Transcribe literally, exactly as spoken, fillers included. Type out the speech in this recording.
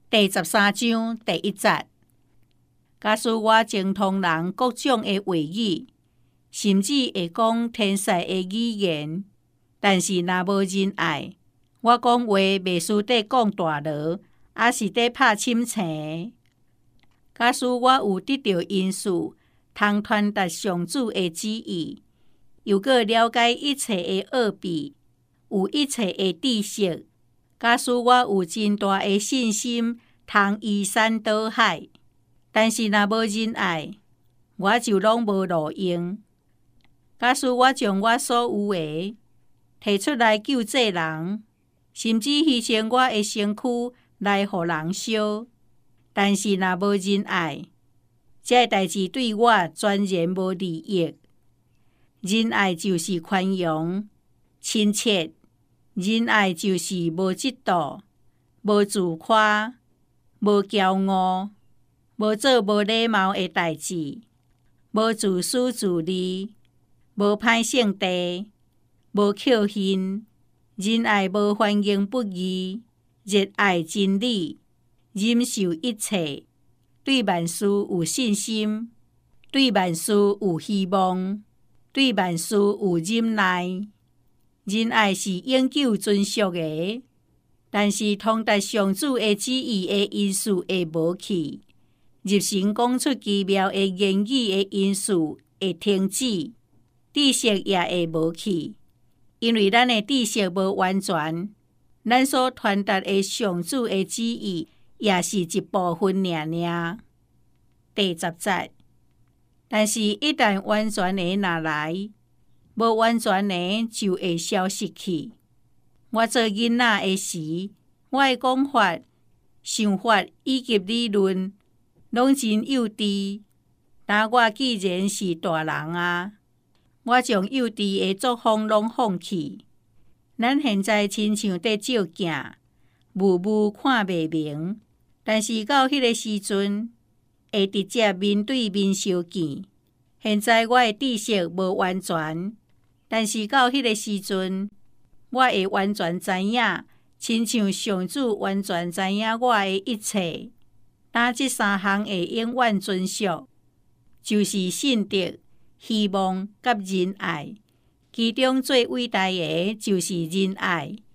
第十三章第一节，假使我精通人各种的话语，甚至会讲天使的语言，但是若无仁爱，我讲话袂输得讲大锣，也是得拍深青。假使我有得到因素，通传达上主的旨意，又搁了解一切的奥秘，有一切的知识。假使我有真大的信心，通移山倒海，但是若无仁爱，我就拢无路用。假使我将我所有的摕出来救济人，甚至牺牲我的身躯来互人烧，但是若无仁爱，这代志对我全然无利益。仁爱就是宽容、亲切。仁爱就是无嫉妒、无自夸、无骄傲、无做无礼貌的代志、无自私自利、无歹性地、无扣恨。仁爱无欢迎不义，热爱真理，忍受一切，对万事有信心，对万事有希望，对万事有忍耐。仁爱是永久存续的，但是通达上主的旨意的因素会无去，入神讲出奇妙的言语的因素会停止，知识也会无去，因为咱的知识无完全，咱所传达的上主的旨意也是一部分尔尔。第十节，但是一旦完全的拿来，无完全的就会消失去。我做囡仔的时，我的讲法、想法以及理论，拢真幼稚。但我既然是大人啊，我将幼稚的作风拢放弃。咱现在亲像在照镜，雾雾看袂明，但是到迄个时阵，会直接面对面相见。现在我的知识无完全。但是到迄个时阵，我会完全知影，亲像上主完全知影我的一切。但这三项会永远遵守，就是信德、希望甲仁爱。其中最伟大的就是仁爱。